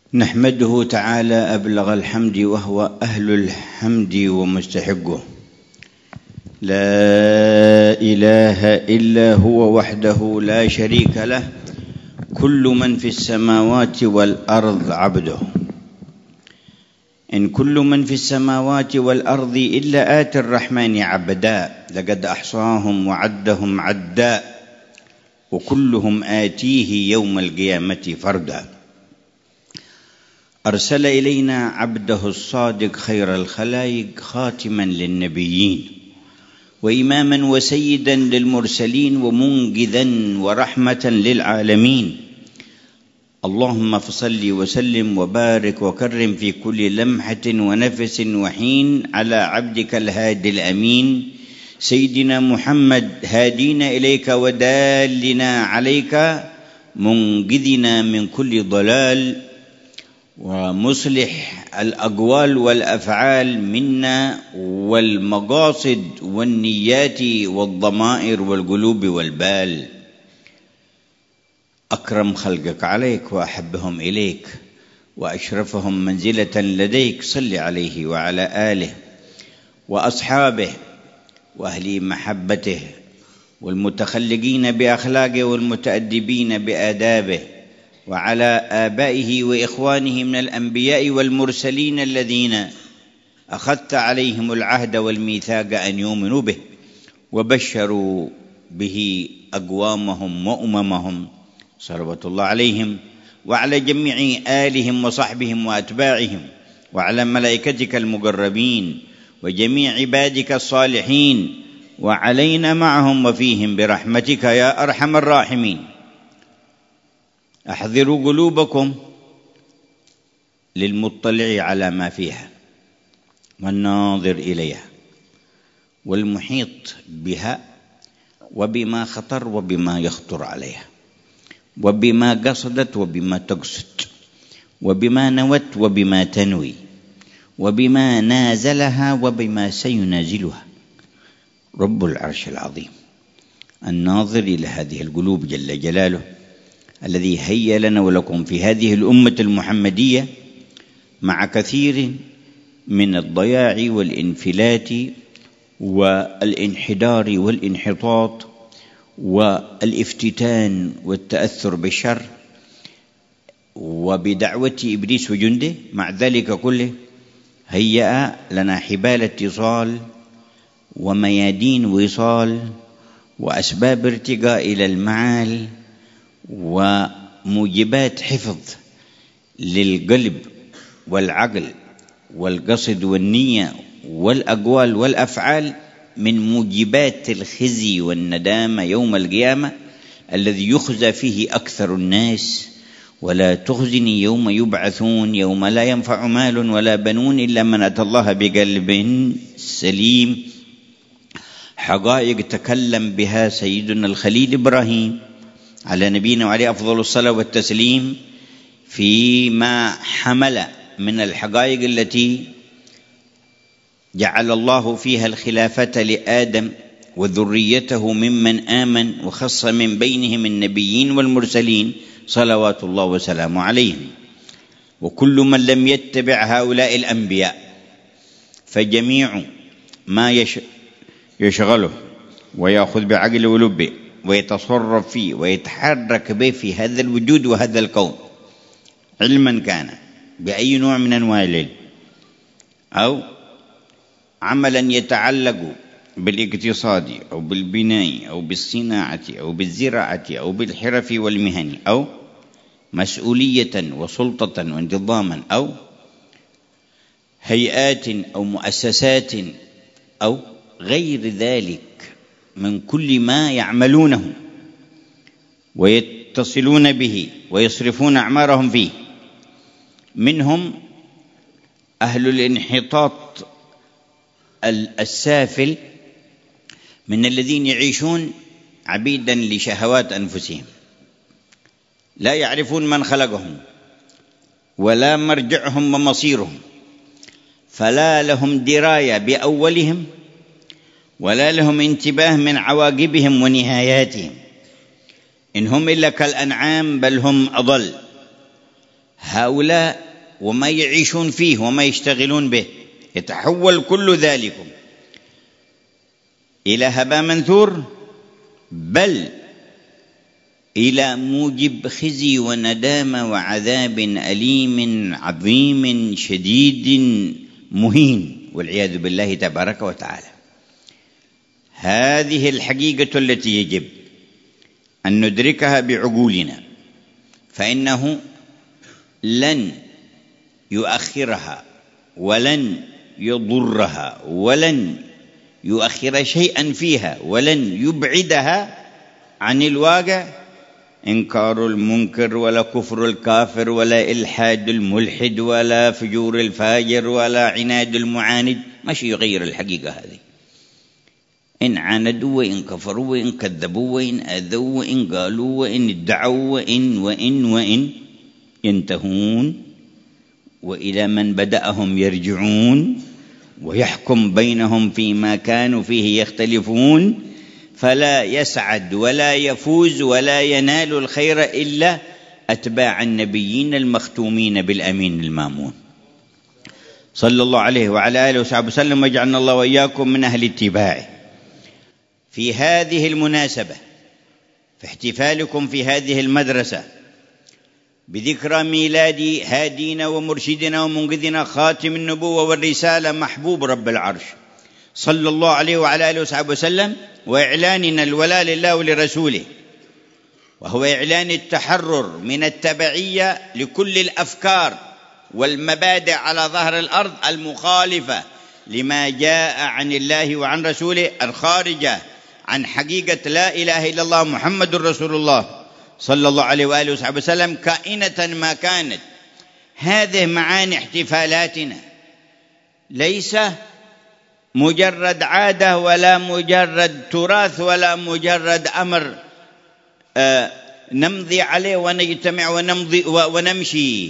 نحمده تعالى أبلغ الحمد وهو أهل الحمد ومستحقه. لا إله إلا هو وحده لا شريك له، كل من في السماوات والأرض عبده. إن كل من في السماوات والأرض إلا آتي الرحمن عبدا، لقد أحصاهم وعدهم عدا، وكلهم آتيه يوم القيامة فردا. أرسل إلينا عبده الصادق خير الخلائق، خاتما للنبيين وإماما وسيدا للمرسلين ومنقذا ورحمة للعالمين. اللهم فصل وسلم وبارك وكرم في كل لمحة ونفس وحين على عبدك الهادي الأمين سيدنا محمد، هادينا إليك ودالنا عليك، منقذنا من كل ضلال ومصلح الأقوال والأفعال منا والمقاصد والنيات والضمائر والقلوب والبال. أكرم خلقك عليك وأحبهم إليك وأشرفهم منزلة لديك، صل عليه وعلى آله وأصحابه وأهل محبته والمتخلقين بأخلاقه والمتأدبين بآدابه، وعلى آبائه وإخوانه من الأنبياء والمرسلين الذين أخذت عليهم العهد والميثاق أن يؤمنوا به وبشروا به أقوامهم وأممهم، صلوات الله عليهم وعلى جميع آلهم وصحبهم وأتباعهم، وعلى ملائكتك المقربين وجميع عبادك الصالحين، وعلينا معهم وفيهم برحمتك يا أرحم الراحمين. أحضروا قلوبكم للمطلع على ما فيها والناظر إليها والمحيط بها وبما خطر وبما يخطر عليها وبما قصدت وبما تقصد وبما نوت وبما تنوي وبما نازلها وبما سينازلها رب العرش العظيم، الناظر إلى هذه القلوب جل جلاله، الذي هيأ لنا ولكم في هذه الأمة المحمدية مع كثير من الضياع والانفلات والانحدار والانحطاط والافتتان والتأثر بالشر وبدعوة إبليس وجنده. مع ذلك كله هيأ لنا حبال اتصال وميادين وصال وأسباب ارتقاء إلى المعال وموجبات حفظ للقلب والعقل والقصد والنية والأقوال والأفعال من موجبات الخزي والندامة يوم القيامة، الذي يخزى فيه أكثر الناس. ولا تخزني يوم يبعثون يوم لا ينفع مال ولا بنون إلا من أتى الله بقلب سليم. حقائق تكلم بها سيدنا الخليل إبراهيم على نبينا وعليه أفضل الصلاة والتسليم، فيما حمل من الحقائق التي جعل الله فيها الخلافة لآدم وذريته ممن آمن، وخص من بينهم النبيين والمرسلين صلوات الله وسلامه عليهم. وكل من لم يتبع هؤلاء الأنبياء فجميع ما يشغله ويأخذ بعقله ولبه ويتصرف فيه ويتحرك به في هذا الوجود وهذا الكون، علما كان بأي نوع من أنواع العلم أو عملا يتعلق بالاقتصاد أو بالبناء أو بالصناعة أو بالزراعة أو بالحرف والمهن، أو مسؤولية وسلطة وانتظاما، أو هيئات أو مؤسسات أو غير ذلك من كل ما يعملونه ويتصلون به ويصرفون أعمارهم فيه. منهم أهل الانحطاط السافل من الذين يعيشون عبيدا لشهوات أنفسهم، لا يعرفون من خلقهم ولا مرجعهم ومصيرهم، فلا لهم دراية بأولهم ولا لهم انتباه من عواقبهم ونهاياتهم. إن هم إلا كالأنعام بل هم أضل، هؤلاء وما يعيشون فيه وما يشتغلون به، يتحول كل ذلك إلى هباء منثور، بل إلى موجب خزي وندامة وعذاب أليم عظيم شديد مهين والعياذ بالله تبارك وتعالى. هذه الحقيقة التي يجب أن ندركها بعقولنا، فإنه لن يؤخرها ولن يضرها ولن يؤخر شيئا فيها ولن يبعدها عن الواقع إنكار المنكر ولا كفر الكافر ولا إلحاد الملحد ولا فجور الفاجر ولا عناد المعاند. ما شيء يغير الحقيقة هذه. إن عاندوا وإن كفروا وإن كذبوا وإن أذوا وإن قالوا وإن ادعوا وإن ينتهون وإلى من بدأهم يرجعون ويحكم بينهم فيما كانوا فيه يختلفون، فلا يسعد ولا يفوز ولا ينال الخير إلا أتباع النبيين المختومين بالأمين المامون صلى الله عليه وعلى آله وصحبه وسلم، وجعلنا الله وإياكم من أهل اتباعه. في هذه المناسبة، في احتفالكم في هذه المدرسة بذكرى ميلاد هادينا ومرشدنا ومنقذنا خاتم النبوة والرسالة محبوب رب العرش صلى الله عليه وعلى آله وصحبه وسلم، وإعلاننا الولاء لله ولرسوله، وهو إعلان التحرر من التبعية لكل الأفكار والمبادئ على ظهر الأرض المخالفة لما جاء عن الله وعن رسوله، الخارجة عن حقيقة لا إله إلا الله محمد رسول الله صلى الله عليه وآله وصحبه وسلم كائنة ما كانت. هذه معاني احتفالاتنا، ليس مجرد عادة ولا مجرد تراث ولا مجرد أمر نمضي عليه ونجتمع ونمضي ونمشي.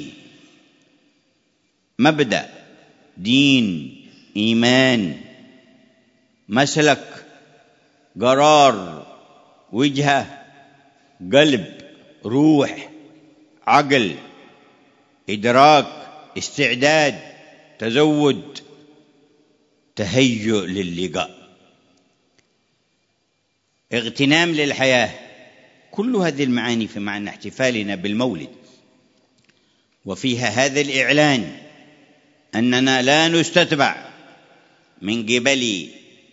مبدأ، دين، إيمان، مسلك، قرار، وجهة، قلب، روح، عقل، إدراك، استعداد، تزود، تهيؤ للقاء، اغتنام للحياة. كل هذه المعاني في معنى احتفالنا بالمولد، وفيها هذا الإعلان أننا لا نستتبع من قبل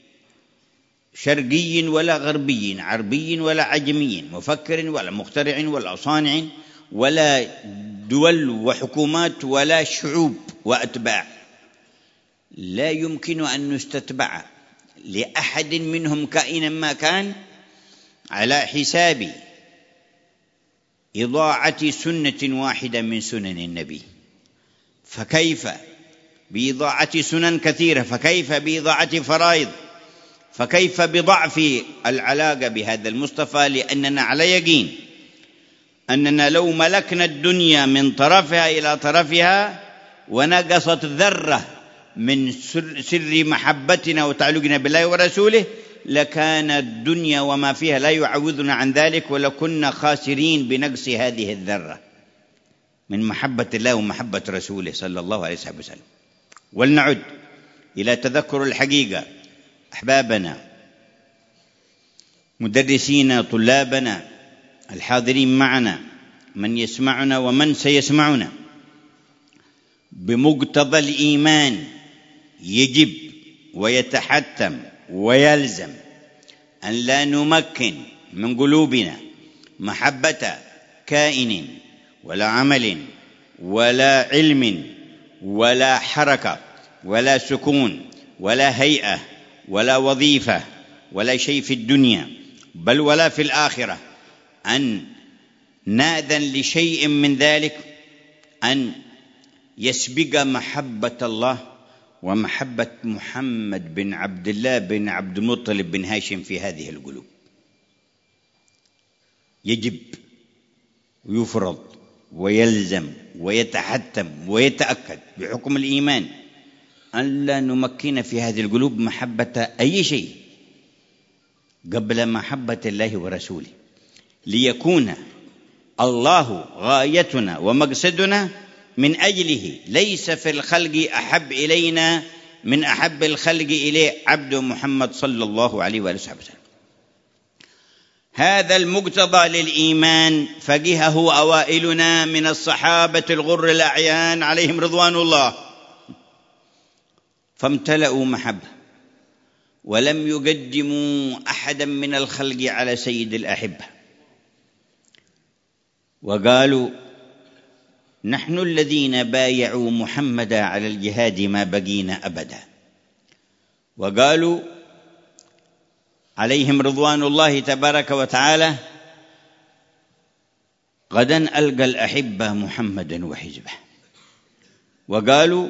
شرقي ولا غربي، عربي ولا عجمي، مفكر ولا مخترع ولا صانع، ولا دول وحكومات ولا شعوب وأتباع. لا يمكن أن نستتبع لأحد منهم كائنا ما كان على حساب إضاعة سنة واحدة من سنن النبي، فكيف بإضاعة سنن كثيرة؟ فكيف بإضاعة فرائض؟ فكيف بضعف العلاقة بهذا المصطفى؟ لأننا على يقين أننا لو ملكنا الدنيا من طرفها إلى طرفها ونقصت ذرة من سر محبتنا وتعلقنا بالله ورسوله لكان الدنيا وما فيها لا يعوضنا عن ذلك، ولكنا خاسرين بنقص هذه الذرة من محبة الله ومحبة رسوله صلى الله عليه وسلم. ولنعد إلى تذكر الحقيقة. أحبابنا، مدرسينا، طلابنا، الحاضرين معنا، من يسمعنا ومن سيسمعنا، بمقتضى الإيمان يجب ويتحتم ويلزم أن لا نمكن من قلوبنا محبة كائن ولا عمل ولا علم ولا حركة ولا سكون ولا هيئة ولا وظيفة ولا شيء في الدنيا بل ولا في الآخرة أن نأذن لشيء من ذلك أن يسبق محبة الله ومحبة محمد بن عبد الله بن عبد المطلب بن هاشم في هذه القلوب. يجب ويفرض ويلزم ويتحتم ويتأكد بحكم الإيمان أن لا نمكن في هذه القلوب محبة أي شيء قبل محبة الله ورسوله، ليكون الله غايتنا ومقصدنا من أجله ليس في الخلق أحب إلينا من أحب الخلق إليه عبد محمد صلى الله عليه وآله وسلم. هذا المقتضى للإيمان فقهه أوائلنا من الصحابة الغر الأعيان عليهم رضوان الله، فامتلأوا محبة ولم يقدموا أحدا من الخلق على سيد الأحبة، وقالوا نحن الذين بايعوا محمدا على الجهاد ما بقينا أبدا. وقالوا عليهم رضوان الله تبارك وتعالى غدا ألقى الأحبة محمدا وحزبه. وقالوا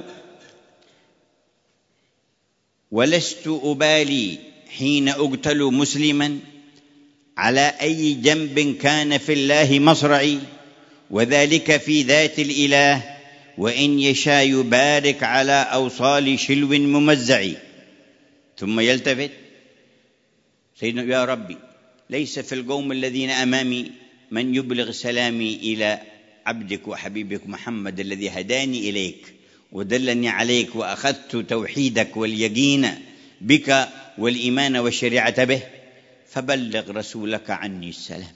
ولست أبالي حين أقتل مسلما على أي جنب كان في الله مصرعي، وذلك في ذات الإله، وإن يشاء يبارك على أوصال شلو ممزع. ثم يلتفت سيدنا يا ربي ليس في القوم الذين أمامي من يبلغ سلامي إلى عبدك وحبيبك محمد الذي هداني إليك ودلني عليك وأخذت توحيدك واليقين بك والإيمان والشريعة به، فبلغ رسولك عني السلام.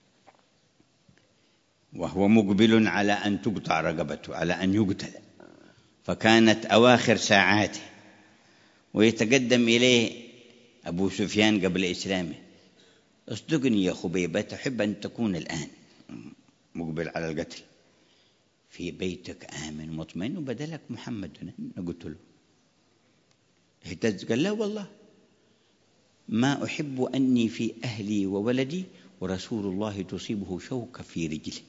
وهو مقبل على أن تقطع رقبته، على أن يقتل، فكانت أواخر ساعاته، ويتقدم إليه أبو سفيان قبل إسلامه اصدقني يا خبيبة تحب أن تكون الآن مقبل على القتل في بيتك آمن مطمئن وبدلك محمد نقتله. اهتز قال لا والله ما أحب أني في أهلي وولدي ورسول الله تصيبه شوكة في رجله،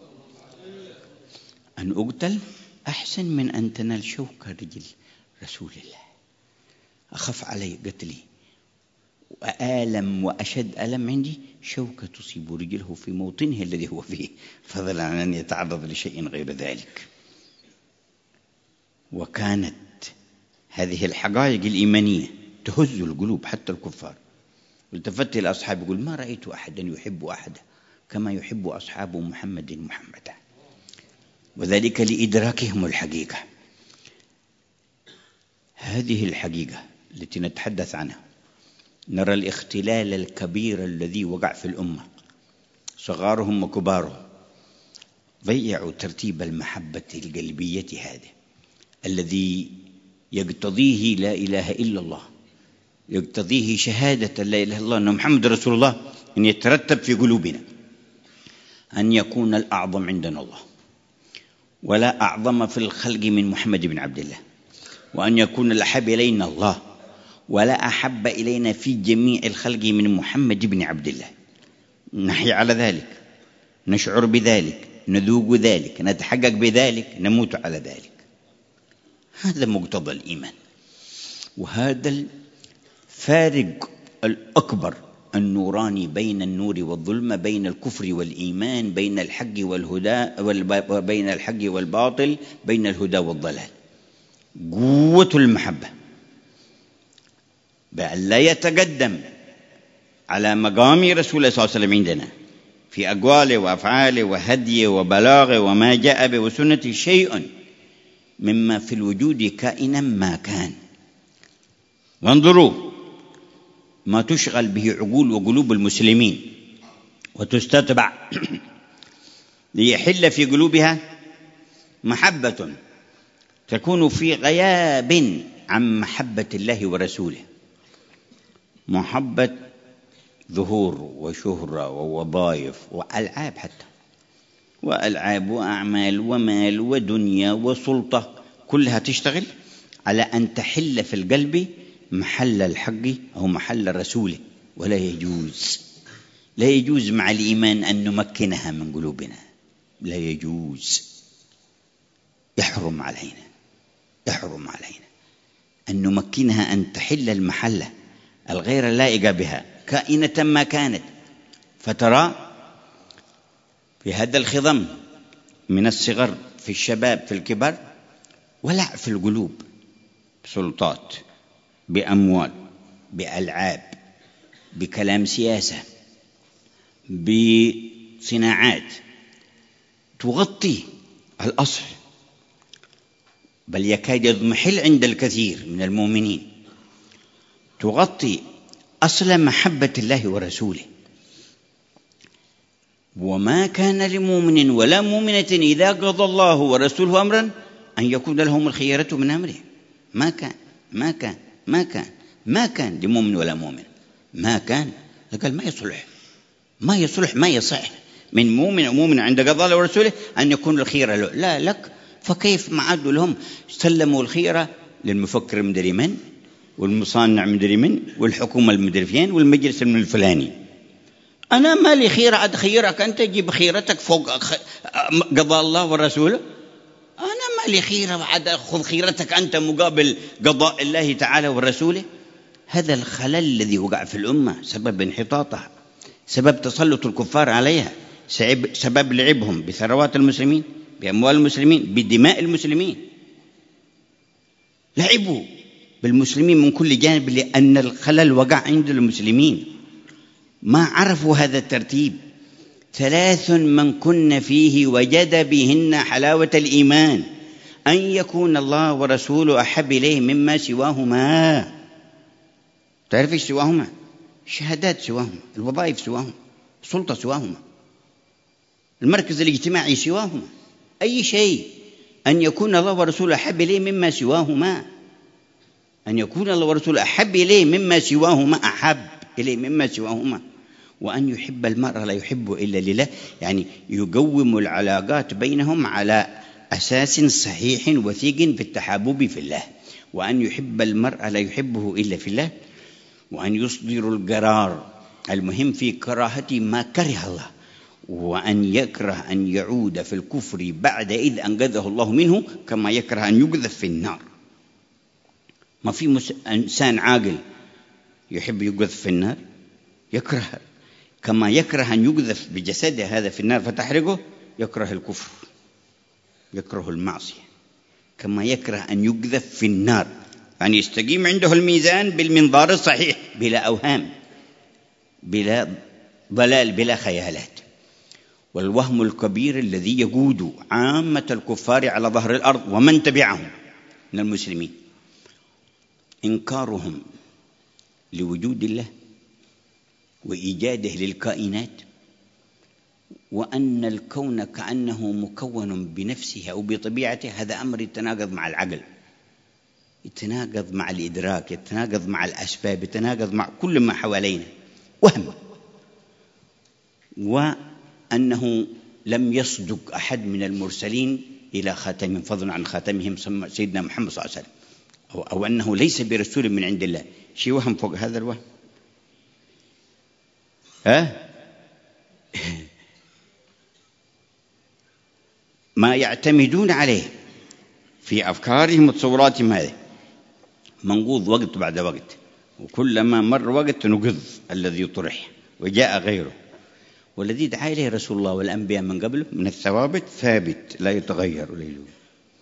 أن أقتل أحسن من أن تنال شوكة رجل رسول الله، أخف علي قتلي وآلم وأشد ألم عندي شوكة تصيب رجله في موطنه الذي هو فيه، فضلا عن أن يتعرض لشيء غير ذلك. وكانت هذه الحقائق الإيمانية تهز القلوب حتى الكفار. والتفت إلى أصحابه يقول ما رأيت أحدا يحب أحدا كما يحب أصحاب محمد محمدا، وذلك لإدراكهم الحقيقة. هذه الحقيقة التي نتحدث عنها نرى الاختلال الكبير الذي وقع في الأمة، صغارهم وكبارهم ضيعوا ترتيب المحبة القلبية هذا الذي يقتضيه لا إله إلا الله، يقتضيه شهادة لا إله إلا الله أن محمد رسول الله، أن يترتب في قلوبنا أن يكون الأعظم عندنا الله، ولا أعظم في الخلق من محمد بن عبد الله، وأن يكون الأحب إلينا الله، ولا أحب إلينا في جميع الخلق من محمد بن عبد الله. نحيا على ذلك، نشعر بذلك، نذوق ذلك، نتحقق بذلك، نموت على ذلك. هذا مقتضى الإيمان، وهذا الفارق الأكبر النوراني بين النور والظلمة، بين الكفر والإيمان، بين الحق والهدى، وبين الحق والباطل، بين الهدى والضلال. قوة المحبة بأن لا يتقدم على مقام رسول الله صلى الله عليه وسلم عندنا في أقواله وأفعاله وهديه وبلاغه وما جاء به وسنته شيء مما في الوجود كائنا ما كان. وانظروا ما تشغل به عقول وقلوب المسلمين وتستتبع ليحل في قلوبها محبة تكون في غياب عن محبة الله ورسوله، محبة ظهور وشهرة ووظائف وألعاب، حتى وألعاب وأعمال ومال ودنيا وسلطة، كلها تشتغل على أن تحل في القلب محل الحق أو محل رسوله. ولا يجوز، لا يجوز مع الإيمان أن نمكنها من قلوبنا، لا يجوز، يحرم علينا أن نمكنها أن تحل المحلة الغير اللائقة بها كائنة ما كانت. فترى في هذا الخضم من الصغر في الشباب في الكبر ولع في القلوب بسلطات، بأموال، بألعاب، بكلام سياسة، بصناعات تغطي الأصل بل يكاد يضمحل عند الكثير من المؤمنين، تغطي أصل محبة الله ورسوله. وما كان لمؤمن ولا مؤمنة إذا قضى الله ورسوله أمرا أن يكون لهم الخيرة من أمره. ما كان لمؤمن ولا مؤمن، ما كان. قال ما يصلح ما يصح من مؤمن عند قضاء الله ورسوله أن يكون الخيرة له، لا لك. فكيف ما عادوا لهم سلموا الخيرة للمفكر المدري من، والمصنع مدري من، والحكومة المدري فين، والمجلس من الفلاني. أنا ما لي خيرة أتخيرك أنت، جيب خيرتك فوق قضاء الله ورسوله. أنا ما لي خيرة عاد أخذ خيرتك أنت مقابل قضاء الله تعالى ورسوله. هذا الخلل الذي وقع في الأمة سبب انحطاطها، سبب تسلط الكفار عليها، سبب لعبهم بثروات المسلمين، بأموال المسلمين، بدماء المسلمين. لعبوا بالمسلمين من كل جانب لأن الخلل وقع عند المسلمين، ما عرفوا هذا الترتيب. 3 من كن فيه وجد بهن حلاوة الإيمان أن يكون الله ورسوله أحب إليه مما سواهما. تعرف إيش سواهما؟ الشهادات سواهما، الوظائف سواهما، السلطة سواهما، المركز الاجتماعي سواهما، أي شيء. أن يكون الله ورسوله أحب إليه مما سواهما، أن يكون الله ورسوله أحب إليه مما سواهما، أحب إليه مما سواهما. وأن يحب المرء لا يحبه إلا لله، يعني يقوم العلاقات بينهم على أساس صحيح وثيق في التحابب في الله. وأن يحب المرء لا يحبه إلا في الله. وأن يصدر القرار المهم في كراهة ما كره الله. وأن يكره أن يعود في الكفر بعد إذ أنقذه الله منه، كما يكره أن يقذف في النار. ما في إنسان عاقل يحب يقذف في النار، يكره كما يكره أن يقذف بجسده هذا في النار فتحرقه، يكره الكفر، يكره المعصية، كما يكره أن يقذف في النار. يعني يستقيم عنده الميزان بالمنظار الصحيح، بلا أوهام، بلا ضلال، بلا خيالات. والوهم الكبير الذي يقود عامة الكفار على ظهر الأرض ومن تبعهم من المسلمين إنكارهم لوجود الله وإيجاده للكائنات، وأن الكون كأنه مكون بنفسه أو بطبيعته. هذا أمر يتناقض مع العقل، يتناقض مع الإدراك، يتناقض مع الأسباب، يتناقض مع كل ما حوالينا. وهم. وأنه لم يصدق أحد من المرسلين إلى خاتم، فضلا عن خاتمهم سيدنا محمد صلى الله عليه وسلم، أو أنه ليس برسول من عند الله. شيء وهم فوق هذا الوهم. ما يعتمدون عليه في أفكارهم وتصوراتهم هذه منقوض وقت بعد وقت، وكلما مر وقت نقض الذي طرح وجاء غيره. والذي دعا إليه رسول الله والأنبياء من قبله من الثوابت ثابت لا يتغير ولا يلوم.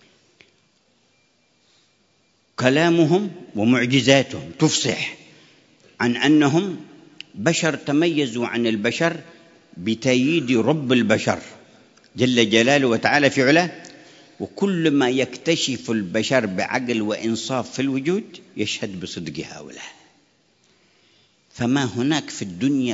كلامهم ومعجزاتهم تفصح عن أنهم بشر تميزوا عن البشر بتأييد رب البشر جل جلاله وتعالى في علاه. وكل ما يكتشف البشر بعقل وإنصاف في الوجود يشهد بصدق هؤلاء. فما هناك في الدنيا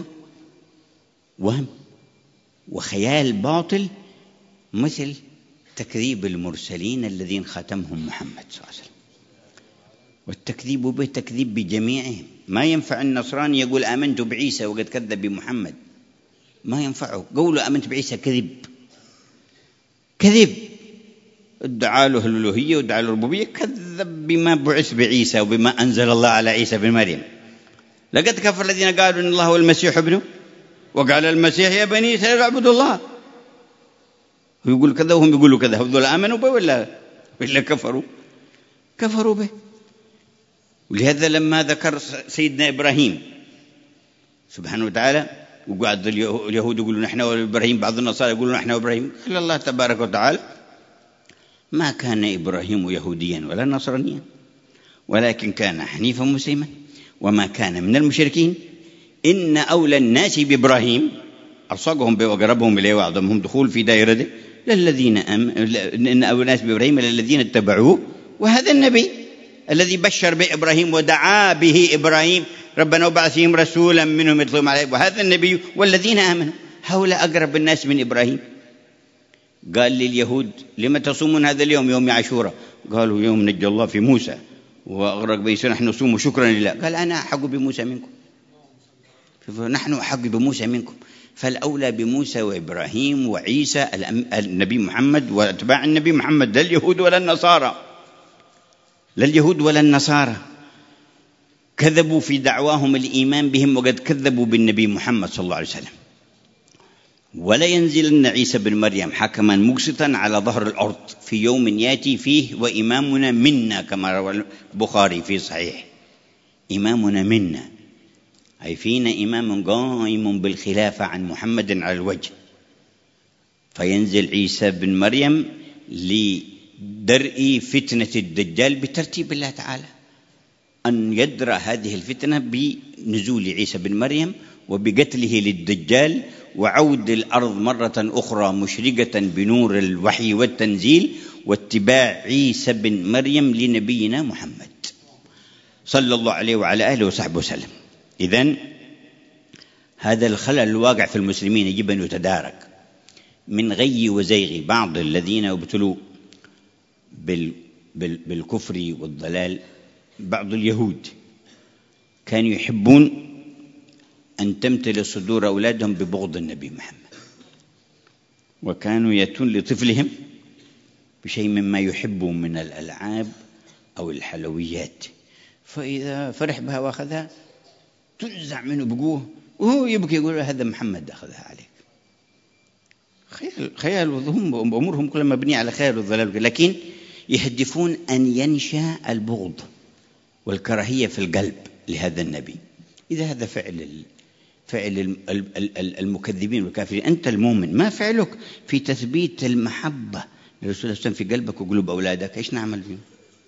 وهم وخيال باطل مثل تكذيب المرسلين الذين ختمهم محمد صلى الله عليه وسلم. والتكذيب به تكذيب بجميعهم. ما ينفع النصراني يقول آمنت بعيسى وقد كذب بمحمد، ما ينفعه. قوله آمنت بعيسى كذب، ادعى له الألوهية وادعى له الربوبية، كذب بما بعث بعيسى وبما أنزل الله على عيسى بن مريم. لقد كفر الذين قالوا إن الله هو المسيح ابنه وقال المسيح يا بني إسرائيل اعبدوا الله، ويقول كذا وهم يقولوا كذا. هذول آمنوا به ولا كفروا به. ولهذا لما ذكر سيدنا إبراهيم سبحانه وتعالى وقعد اليهود يقولون نحن وإبراهيم، بعض النصارى يقولون نحن وإبراهيم، قال الله تبارك وتعالى ما كان إبراهيم يهوديا ولا نصرانيا ولكن كان حنيفا مسلما وما كان من المشركين. إن أولى الناس بإبراهيم، ألصقهم وقربهم إليه وأعظمهم دخول في دائرته للذين إن أولى الناس بإبراهيم للذين اتبعوه، وهذا النبي الذي بشر بإبراهيم ودعا به إبراهيم ربنا وبعث فيهم رسولا منهم يتلو عليهم، وهذا النبي والذين آمنوا، هؤلاء أقرب الناس من إبراهيم. قال لليهود لما تصومون هذا اليوم يوم عاشوراء؟ قالوا يوم نجى الله في موسى وأغرق بني إسرائيل، نحن نصوم شكرا لله. قال أنا أحق بموسى منكم، نحن أحق بموسى منكم، فالأولى بموسى وإبراهيم وعيسى النبي محمد وأتباع النبي محمد، لا اليهود ولا النصارى، لا اليهود ولا النصارى. كذبوا في دعواهم الإيمان بهم وقد كذبوا بالنبي محمد صلى الله عليه وسلم. ولا ينزلن عيسى بن مريم حكما مقسطا على ظهر الأرض في يوم يأتي فيه وإمامنا منا، كما روى البخاري في صحيح. إمامنا منا أي فينا إمام قائم بالخلافة عن محمد على الوجه. فينزل عيسى بن مريم لدرء فتنة الدجال بترتيب الله تعالى، أن يدرأ هذه الفتنة بنزول عيسى بن مريم وبقتله للدجال وعود الأرض مرة أخرى مشرقة بنور الوحي والتنزيل واتباع عيسى بن مريم لنبينا محمد صلى الله عليه وعلى آله وصحبه وسلم. إذن هذا الخلل الواقع في المسلمين يجب أن يتدارك من غي وزيغ بعض الذين يبتلوا بالكفر والضلال. بعض اليهود كانوا يحبون أن تمتلئ صدور أولادهم ببغض النبي محمد، وكانوا يأتون لطفلهم بشيء مما يحبه من الألعاب أو الحلويات، فإذا فرح بها وأخذها تنزع منه بقوه وهو يبكي يقول هذا محمد أخذها عليك. خيال وهم أمورهم كلها مبنية على خيال والضلال، لكن يهدفون أن ينشأ البغض والكراهية في القلب لهذا النبي. إذا هذا فعل المكذبين والكافرين، أنت المؤمن ما فعلك في تثبيت المحبة لرسول الله في قلبك وقلوب أولادك؟ إيش نعمل فيهم؟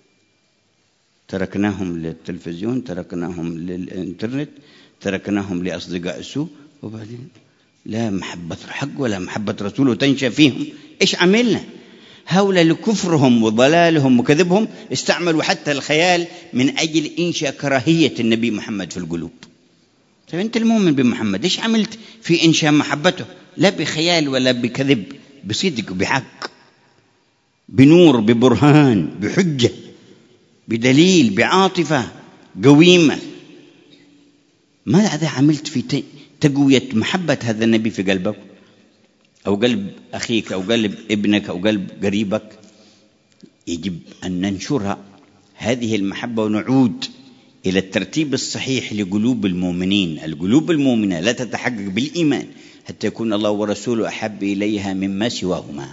تركناهم للتلفزيون، تركناهم للإنترنت، تركناهم لأصدقاء السوء، وبعدين لا محبة الحق ولا محبة رسوله تنشأ فيهم. إيش عملنا؟ هؤلاء لكفرهم وضلالهم وكذبهم استعملوا حتى الخيال من أجل إنشاء كراهية النبي محمد في القلوب. طيب أنت المؤمن بمحمد إيش عملت في إنشاء محبته؟ لا بخيال ولا بكذب، بصدق بحق، بنور، ببرهان، بحجة، بدليل، بعاطفة قويمة. ماذا عملت في تقوية محبة هذا النبي في قلبك أو قلب أخيك أو قلب ابنك أو قلب قريبك؟ يجب أن ننشر هذه المحبة ونعود إلى الترتيب الصحيح لقلوب المؤمنين. القلوب المؤمنة لا تتحقق بالإيمان حتى يكون الله ورسوله أحب إليها مما سواهما.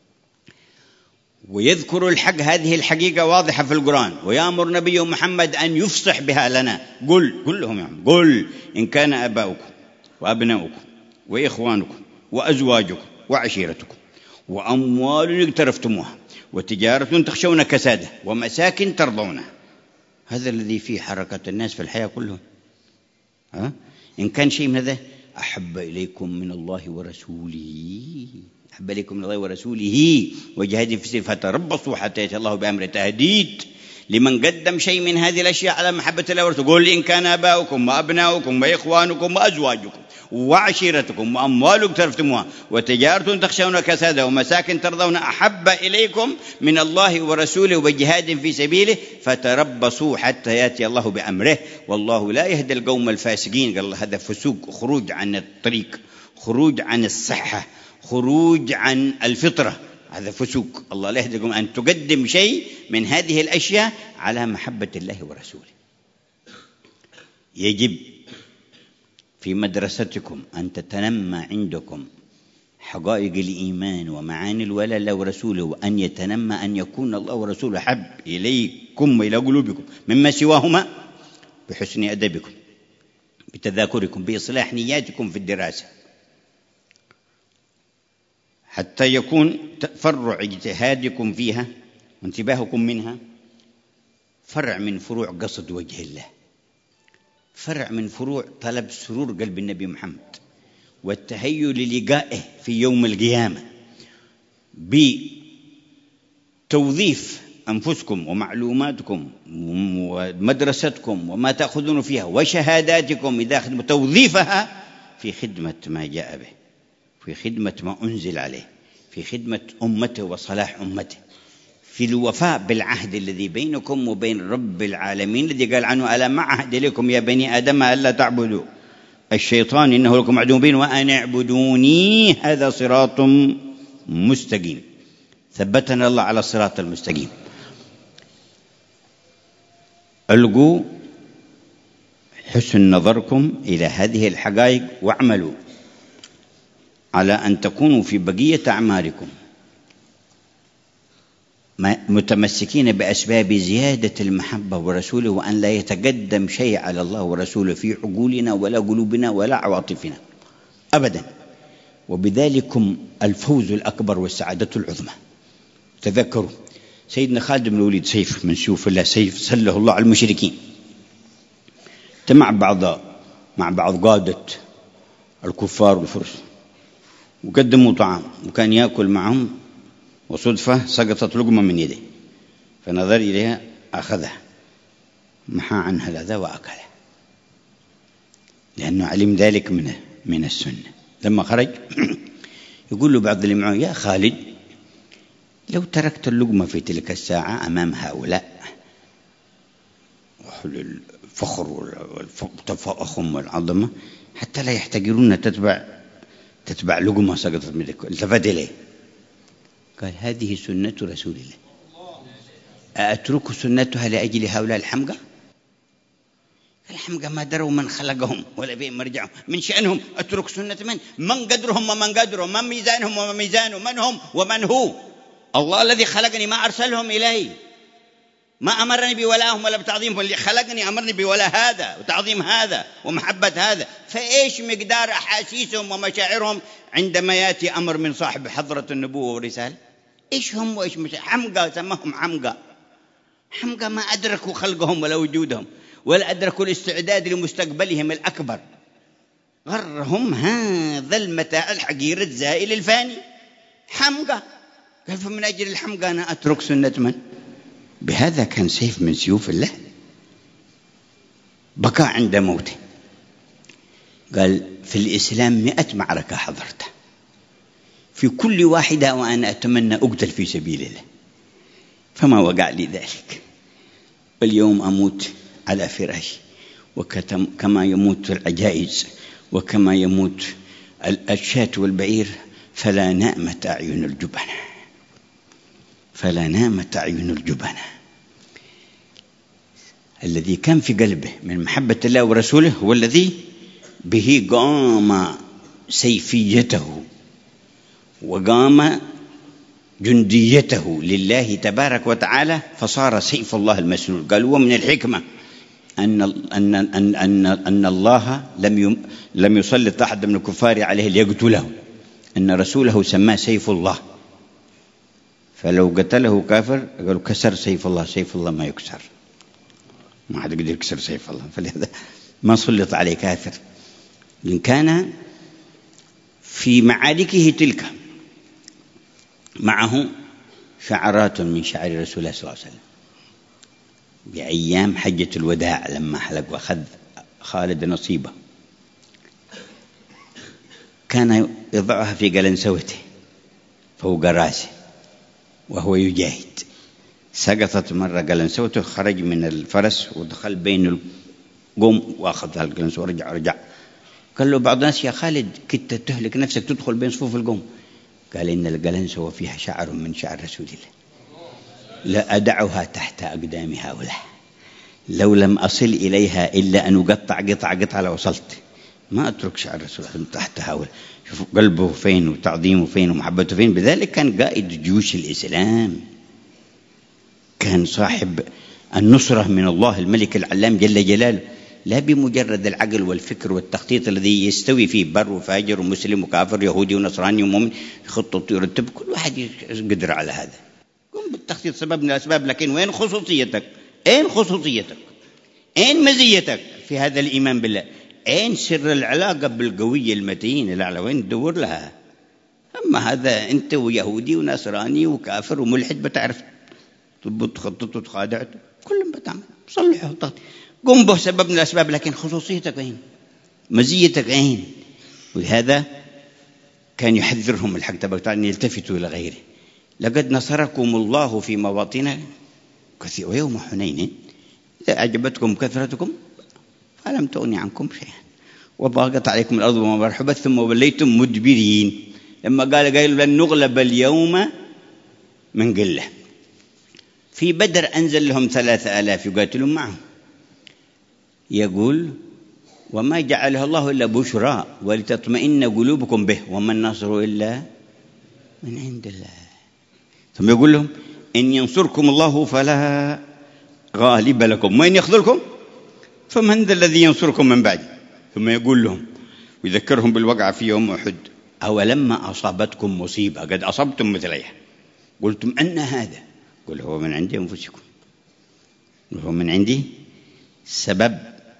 ويذكر الحق، هذه الحقيقة واضحة في القرآن، ويأمر نبيه محمد أن يفصح بها لنا. قل لهم يعني قل إن كان آباؤكم وأبناؤكم وإخوانكم وأزواجكم وعشيرتكم وأموال اقترفتموها وتجارة تخشون كسادها ومساكن ترضونها. هذا الذي فيه حركة الناس في الحياة كلهم. إن كان شيء من هذا أحب إليكم من الله ورسوله، أحب إليكم من الله ورسوله وجهاد في سبيله فتربصوا حتى يأتي الله بأمره. تهديد لمن قدم شيء من هذه الأشياء على محبة الله ورسوله. قل إن كان آباؤكم وأبناؤكم وإخوانكم وأزواجكم وعشيرتكم وأموال اقترفتموها وتجارة تخشون كسادها ومساكن ترضون أحب إليكم من الله ورسوله وجهاد في سبيله فتربصوا حتى يأتي الله بأمره والله لا يهدي القوم الفاسقين. قال هذا فسوق، خروج عن الطريق، خروج عن الصحة، خروج عن الفطرة، هذا فسوق. الله لا يهديكم أن تقدم شيء من هذه الأشياء على محبة الله ورسوله. يجب في مدرستكم أن تتنمى عندكم حقائق الإيمان ومعاني الولاء لله ورسوله، وأن يتنمى أن يكون الله ورسوله حب إليكم وإلى قلوبكم مما سواهما بحسن أدبكم، بتذاكركم، بإصلاح نياتكم في الدراسة، حتى يكون تفرع اجتهادكم فيها وانتباهكم منها فرع من فروع قصد وجه الله، فرع من فروع طلب سرور قلب النبي محمد والتهيؤ للقائه في يوم القيامة، بتوظيف أنفسكم ومعلوماتكم ومدرستكم وما تأخذون فيها وشهاداتكم إذا توظيفها في خدمة ما جاء به، في خدمة ما أنزل عليه، في خدمة أمته وصلاح أمته، في الوفاء بالعهد الذي بينكم وبين رب العالمين الذي قال عنه: ألم أعهد إليكم يا بني آدم ألا تعبدوا الشيطان إنه لكم عدو مبين وأن اعبدوني هذا صراط مستقيم. ثبتنا الله على الصراط المستقيم. ألقوا حسن نظركم إلى هذه الحقائق واعملوا على أن تكونوا في بقية أعماركم متمسكين بأسباب زيادة المحبة ورسوله، وأن لا يتقدم شيء على الله ورسوله في عقولنا ولا قلوبنا ولا عواطفنا أبدا، وبذلكم الفوز الأكبر والسعادة العظمى. تذكروا سيدنا خالد بن الوليد سيف من سيوف الله، سيف سله الله على المشركين، مع بعض قادة الكفار والفرس وقدموا طعام وكان يأكل معهم، وصدفة سقطت لقمة من يده فنظر إليها أخذها محى عنها الأذى وأكلها، لأنه علم ذلك من السنة. لما خرج يقول له بعض اللي معه: يا خالد، لو تركت اللقمة في تلك الساعة أمام هؤلاء الفخر والتفاخم والعظمة حتى لا يحتقرون تتبع لقمة سقطت من يدك. التفت إليه قال: هذه سنة رسول الله، أترك سنتها لأجل هؤلاء الحمقى؟ الحمقى ما دروا من خلقهم ولا بهم مرجعهم، من شأنهم أترك سنة من قدرهم ومن قدرهم، من ميزانهم ومن ميزانه، من هم ومن هو. الله الذي خلقني ما أرسلهم إلي، ما أمرني بولاهم ولا بتعظيمهم، اللي خلقني أمرني بولا هذا وتعظيم هذا ومحبة هذا. فإيش مقدار أحاسيسهم ومشاعرهم عندما يأتي أمر من صاحب حضرة النبوة والرسالة؟ إيش هم وإيش حمقى، سماهم حمقى ما أدركوا خلقهم ولا وجودهم ولا أدركوا الاستعداد لمستقبلهم الأكبر. غرهم هذا المتاع الحقير الزائل الفاني، حمقى. قال: فمن أجل الحمقى أنا أترك سنة من؟ بهذا كان سيف من سيوف الله. بكى عند موته، قال: في الإسلام 100 معركة حضرتها، في كل واحدة وأنا أتمنى أقتل في سبيل الله، فما وقع لي ذلك. واليوم أموت على فراشي، وكما يموت العجائز وكما يموت الشاة والبعير، فلا نامت أعين الجبنة، فلا نامت أعين الجبنة. الذي كان في قلبه من محبة الله ورسوله هو الذي به قام سيفيته وقام جنديته لله تبارك وتعالى، فصار سيف الله المسلول. قالوا: ومن الحكمة أن الله لم يسلط أحد من الكفار عليه ليقتله، أن رسوله سماه سيف الله، فلو قتله كافر قالوا كسر سيف الله. سيف الله ما يكسر، ما حد يقدر يكسر سيف الله، فلهذا ما سلط عليه كافر. إن كان في معاركه تلك معه شعرات من شعر رسول الله صلى الله عليه وسلم بأيام حجة الوداع، لما حلق وأخذ خالد نصيبه كان يضعها في قلنسوته فوق راسه وهو يجاهد. سقطت مرة قلنسوته، خرج من الفرس ودخل بين القوم وأخذ القلنسوة ورجع. قال له بعض الناس: يا خالد، كنت تهلك نفسك تدخل بين صفوف القوم. قال: إن القلنسوة فيها شعر من شعر رسول الله، لا أدعها تحت أقدام هؤلاء، لو لم أصل إليها إلا أن أقطع قطعة لوصلت، ما أترك شعر رسول الله تحت هؤلاء. شوفوا قلبه فين وتعظيمه فين ومحبته فين. بذلك كان قائد جيوش الإسلام، كان صاحب النصرة من الله الملك العلام جل جلاله، لا بمجرد العقل والفكر والتخطيط الذي يستوي فيه بر وفاجر ومسلم وكافر يهودي ونصراني ومؤمن، يخطط ويرتب، كل واحد يقدر على هذا. قم بالتخطيط سبب من الأسباب، لكن وين خصوصيتك؟ أين خصوصيتك؟ أين مزيتك في هذا الإيمان بالله؟ أين سر العلاقة بالقوية المتين الأعلى؟ وين تدور لها؟ أما هذا أنت ويهودي ونصراني وكافر وملحد بتعرف تضبط خطته وتخادعته، كلهم بتعمل صلحه قم به سبب من الأسباب، لكن خصوصيتك أين؟ مزيتك أين؟ وهذا كان يحذرهم الحق تبارك وتعالى أن يلتفتوا إلى غيره. لقد نصركم الله في مواطن كثيرة ويوم حنين إذا أعجبتكم كثرتكم فلم تغني عنكم شيئا وضاقت عليكم الأرض وما رحبت ثم وليتم مدبرين. لما قال لن نغلب اليوم من قلة. في بدر أنزل لهم 3000 يقاتلون معهم، يقول وما جعلها الله إلا بشرى ولتطمئن قلوبكم به وما النصر إلا من عند الله. ثم يقول لهم إن ينصركم الله فلا غالب لكم وإن يخذلكم فمن ذا الذي ينصركم من بعد. ثم يقول لهم ويذكرهم بالوقعة في يوم أحد أولما أصابتكم مصيبة قد أصبتم مثليها قلتم أن هذا، قل هو من عند أنفسكم، هو من عندي. سبب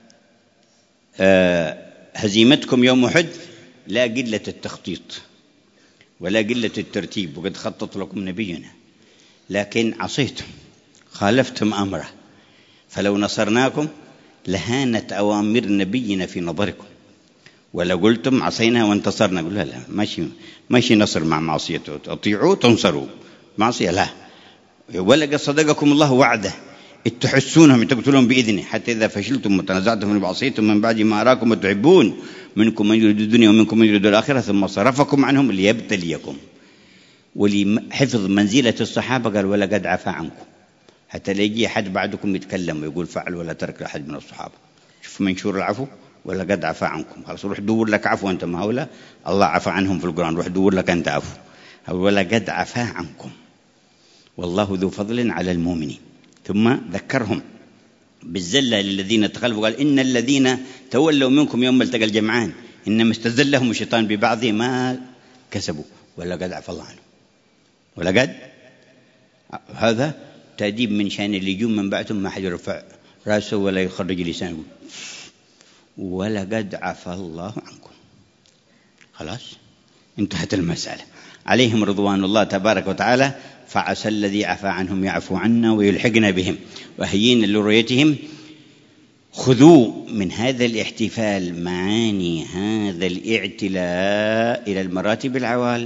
هزيمتكم يوم أحد لا قلة التخطيط ولا قلة الترتيب، وقد خطط لكم نبينا، لكن عصيتم خالفتم أمره، فلو نصرناكم لهانت أوامر نبينا في نظركم، ولا قلتم عصينا وانتصرنا. قل لا ماشي نصر مع معصيته، تطيعوا تنصروا، معصية لا. ولقد صدقكم الله وعده إذ تحسونهم تقتلون بإذنه حتى إذا فشلتم وتنازعتم وعصيتم من بعد ما أراكم ما تحبون منكم من يريد الدنيا ومنكم من يريد الآخرة ثم صرفكم عنهم ليبتليكم. ولحفظ منزلة الصحابة قال ولقد عفا عنكم، حتى لا يجي أحد بعدكم يتكلم ويقول فعل ولا ترك أحد من الصحابة. شوف منشور العفو ولقد عفا عنكم، خلاص روح دور لك عفو أنت، ما هؤلاء الله عفا عنهم في القرآن، روح دور لك أنت عفو. ولقد عفا عنكم والله ذو فضل على المؤمنين. ثم ذكرهم بالزلة للذين تخلفوا، قال إن الذين تولوا منكم يوم التقى الجمعان إنما استزلهم الشيطان ببعض ما كسبوا ولقد عفا الله عنهم. ولقد هذا تأديب من شأن اللي يجون من بعدهم، ما حد يرفع رأسه ولا يخرج لسانه، ولقد عفا الله عنكم. خلاص انتهت المسألة. عليهم رضوان الله تبارك وتعالى، فعسى الذي عفا عنهم يعفو عنا ويلحقنا بهم وهيين لرؤيتهم. خذوا من هذا الاحتفال معاني هذا الاعتلاء إلى المراتب العوال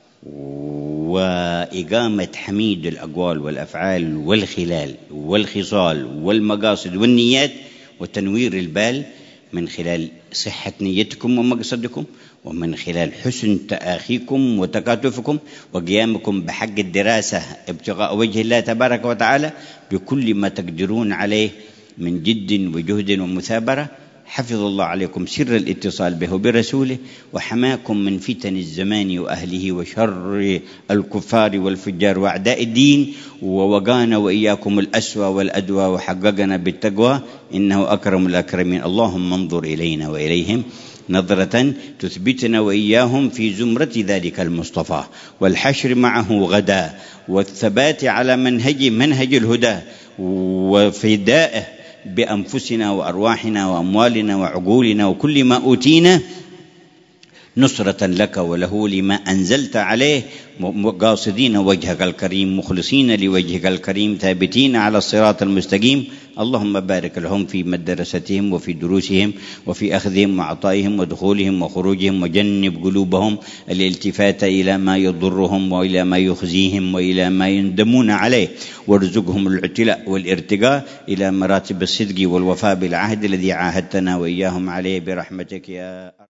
وإقامة حميد الأقوال والأفعال والخلال والخصال والمقاصد والنيات وتنوير البال من خلال صحة نيتكم ومقصدكم، ومن خلال حسن تآخيكم وتكاتفكم وقيامكم بحق الدراسة ابتغاء وجه الله تبارك وتعالى بكل ما تقدرون عليه من جد وجهد ومثابرة. حفظ الله عليكم سر الاتصال به وبرسوله، وحماكم من فتن الزمان وأهله وشر الكفار والفجار وأعداء الدين، ووقانا وإياكم الأسوأ والأدوى وحققنا بالتقوى إنه أكرم الأكرمين. اللهم انظر إلينا وإليهم نظرة تثبتنا وإياهم في زمرة ذلك المصطفى، والحشر معه غدا، والثبات على منهج الهدى، وفدائه بأنفسنا وأرواحنا وأموالنا وعقولنا وكل ما أوتينا نصرة لك وله لما أنزلت عليه، قاصدين وجهك الكريم مخلصين لوجهك الكريم ثابتين على الصراط المستقيم. اللهم بارك لهم في مدرستهم وفي دروسهم وفي أخذهم وعطائهم ودخولهم وخروجهم، وجنب قلوبهم الالتفات إلى ما يضرهم وإلى ما يخزيهم وإلى ما يندمون عليه، وارزقهم الاعتلاء والارتقاء إلى مراتب الصدق والوفاء بالعهد الذي عاهدتنا وإياهم عليه برحمتك يا